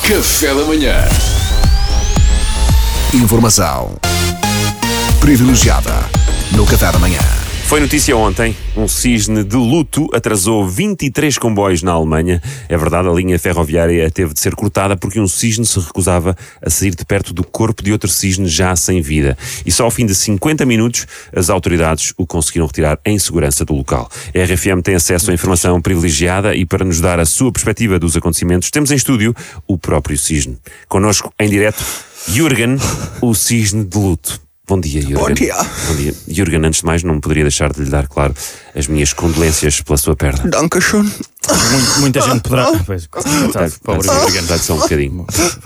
Café da manhã. Informação privilegiada no Café da manhã. Foi notícia ontem, um cisne de luto atrasou 23 comboios na Alemanha. É verdade, a linha ferroviária teve de ser cortada porque um cisne se recusava a sair de perto do corpo de outro cisne já sem vida. E só ao fim de 50 minutos, as autoridades o conseguiram retirar em segurança do local. A RFM tem acesso a informação privilegiada e para nos dar a sua perspectiva dos acontecimentos, temos em estúdio o próprio cisne. Connosco, em direto, Jürgen, o cisne de luto. Bom dia, Jürgen. Bom dia. Bom dia. Jürgen, antes de mais, não poderia deixar de lhe dar, claro, as minhas condolências pela sua perda. Dankeschön. Muita gente poderá. Pois, pobre Jürgen. Dá-lhe só um bocadinho.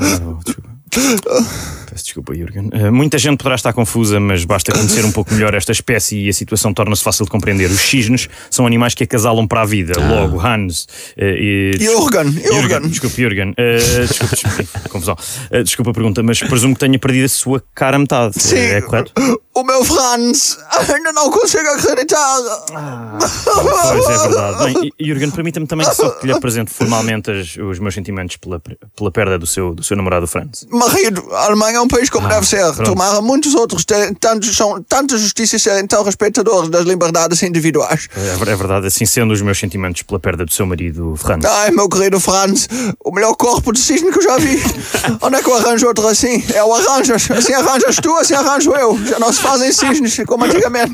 Peço desculpa, Jürgen. Muita gente poderá estar confusa, mas basta conhecer um pouco melhor esta espécie e a situação torna-se fácil de compreender. Os cisnes são animais que acasalam para a vida. Logo, Hans Jürgen. Desculpe, Jürgen. Confusão. Desculpa a pergunta, mas presumo que tenha perdido a sua cara a metade. Sim, É correto? o meu Franz ainda não consigo acreditar. Pois é verdade. Bem, Jürgen, permita-me também só que lhe apresente formalmente os meus sentimentos pela perda do seu namorado Franz. Marido, a Alemanha é um país como deve ser. pronto. Tomara muitos outros são tantas justiças serem tão respeitadores das liberdades individuais. É verdade, assim sendo os meus sentimentos pela perda do seu marido Franz. Ai, meu querido Franz, o melhor corpo de cisne que eu já vi. Onde é que eu arranjo outro assim? Eu arranjas. Assim arranjas tu, assim arranjo eu. Já não se fazem cisnes como antigamente.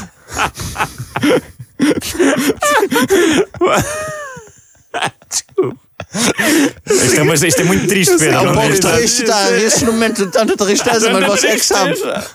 Desculpa. Isto é muito triste, Pedro. É um não pouco é? triste, está nesse momento de tanta tristeza, mas você é que sabe.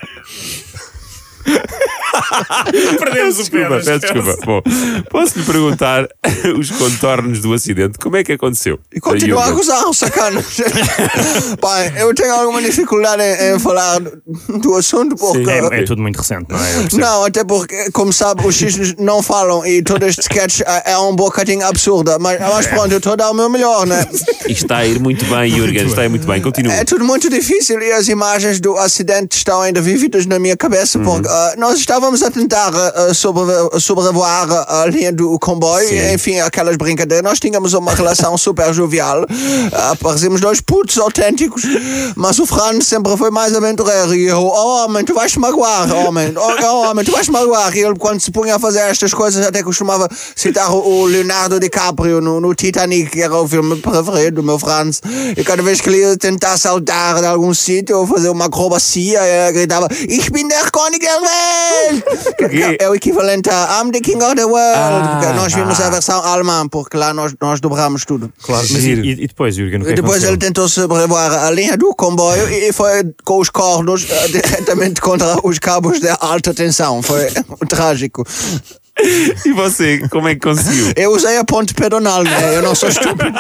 Perdemos o Pedro. Peço desculpa. Bom, posso-lhe perguntar os contornos do acidente? Como é que aconteceu? E continua a gozar o sacana. Pai, eu tenho alguma dificuldade em falar do assunto porque... É tudo muito recente, não é? Eu percebo. Não, até porque, como sabe, os cisnes não falam e todo este sketch é um bocadinho absurdo. Mas pronto, eu estou a dar o meu melhor, né? E está a ir muito bem, Jürgen. Está a ir muito bem. Continua. É tudo muito difícil e as imagens do acidente estão ainda vívidas na minha cabeça porque nós estávamos a tentar sobrevoar a linha do comboio, Sim. enfim, aquelas brincadeiras. Nós tínhamos uma relação super jovial, parecíamos dois putos autênticos, mas o Franz sempre foi mais aventureiro e eu, homem, tu vais-te magoar, homem, tu vais-te magoar. E ele, quando se punha a fazer estas coisas, até costumava citar o Leonardo DiCaprio no Titanic, que era o filme preferido do meu Franz, e cada vez que ele ia tentar saltar de algum sítio ou fazer uma acrobacia, ele gritava, Ich bin der König der Welt! Que é o equivalente a I'm the King of the World. Nós vimos a versão alemã, porque lá nós dobramos tudo. Claro, mas e depois, Jürgen, o que é que Depois aconteceu? ele tentou sobrevoar a linha do comboio e foi com os cornos diretamente contra os cabos de alta tensão. Foi trágico. E você, como é que conseguiu? Eu usei a ponte pedonal, né? Eu não sou estúpido.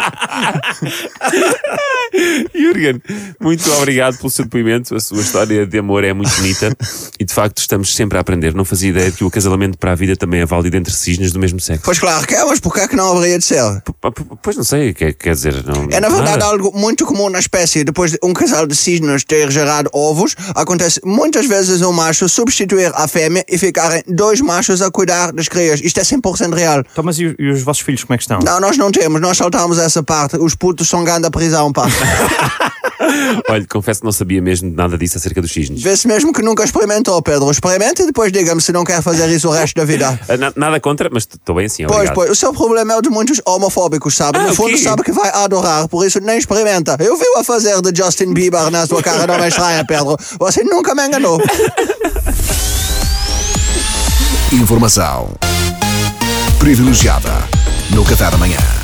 Jürgen, muito obrigado pelo seu depoimento. A sua história de amor é muito bonita e de facto estamos sempre a aprender. Não fazia ideia de que o acasalamento para a vida também é válido entre cisnes do mesmo sexo. Pois claro que é, mas porquê é que não haveria de ser? Pois não sei, quer dizer... Não, É na verdade nada. algo muito comum na espécie. Depois de um casal de cisnes ter gerado ovos, acontece muitas vezes um macho substituir a fêmea e ficarem dois machos a cuidar das crias. Isto é 100% real. Então, mas e os vossos filhos como é que estão? Não, nós não temos, nós saltamos essa parte. Os putos são ganda prisão, pá. Olha, confesso que não sabia mesmo nada disso acerca dos cisnes. Vê-se mesmo que nunca experimentou, Pedro. Experimente e depois diga-me se não quer fazer isso o resto da vida. Nada contra, mas estou bem assim, obrigado. Pois, o seu problema é o de muitos homofóbicos, sabe? No fundo ok. sabe que vai adorar, por isso nem experimenta. Eu vi-o a fazer de Justin Bieber na sua cara, não me estranha, Pedro. Você nunca me enganou. Informação privilegiada no Café da manhã.